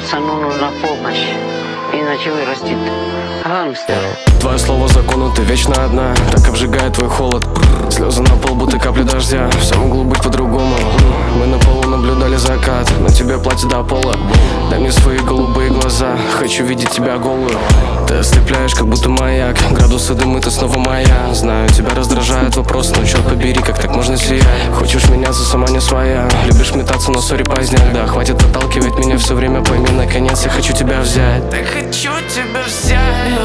Пацану нужна помощь, иначе вырастет гангстер. Твое слово закону, ты вечно одна, так обжигает твой холод. Слезы на пол, будто капли дождя, все могло быть по-другому. Мы на полу наблюдали закат, на тебе платье до пола. Дай мне свои голубые глаза, хочу видеть тебя голую. Ты ослепляешь, как будто маяк, градусы дымы, ты снова моя. Знаю, тебя раздражает вопрос, но черт побери, как так можно сиять? Хочешь меняться, сама не своя, любишь метаться, но сори поздняк. Да, хватит отталкивать меня все время, пойми, наконец я хочу тебя взять. Так хочу тебя взять.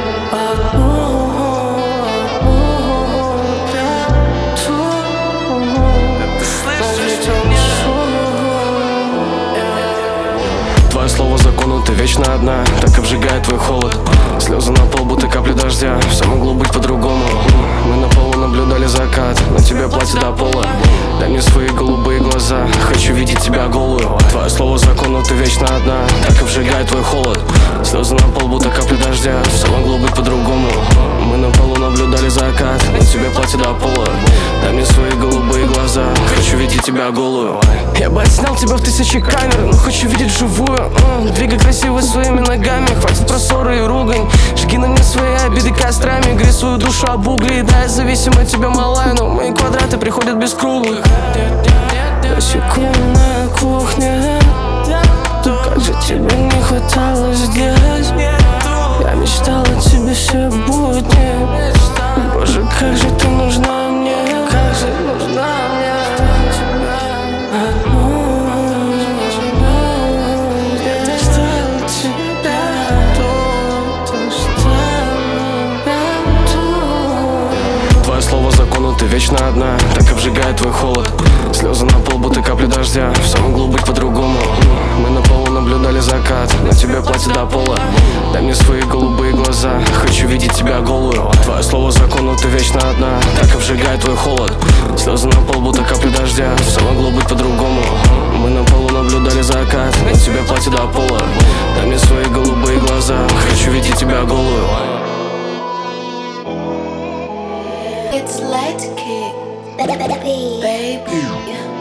Твое слово закону, ты вечно одна, так обжигает твой холод. Слезы на пол, будто капли дождя, все могло быть по-другому. Мы на полу наблюдали закат, на тебе платье до пола. Дай мне свои голубые глаза, хочу видеть тебя голую. Твое слово закону, ты вечно одна, так обжигает твой холод. Слезы на пол, будто капли дождя, все могло быть по-другому. Мы на полу наблюдали закат, на тебе платье до пола. Дай мне свои голубые глаза, хочу видеть тебя голую. Я бы отснял тебя в 1000 камер, но хочу видеть вживую. Двигай красиво своими ногами, хватит про ссоры и ругань. Жги на мне свои обиды кострами, грей свою душу об угли. Да, я зависим от тебя, малая, но мои квадраты приходят без круглых. Секундная кухня, как же тебе не хватало здесь. Я мечтал о тебе все будни. Боже, как же ты нужна мне, как же нужна мне. Твое слово закону, ты вечно одна, так обжигает твой холод. Слезы на пол, будто капли дождя, все могло быть по-другому. Мы на полу наблюдали закат, на тебе платье до пола. Дай мне свои голубые глаза, хочу видеть тебя голую. Твое слово закону, ты вечно одна, так обжигает твой холод. Слезы на пол, будто капли дождя, все могло быть по-другому. Мы на полу наблюдали закат, на тебе платье до пола. Дай мне свои голубые глаза, хочу видеть тебя голую. It's light kick, baby.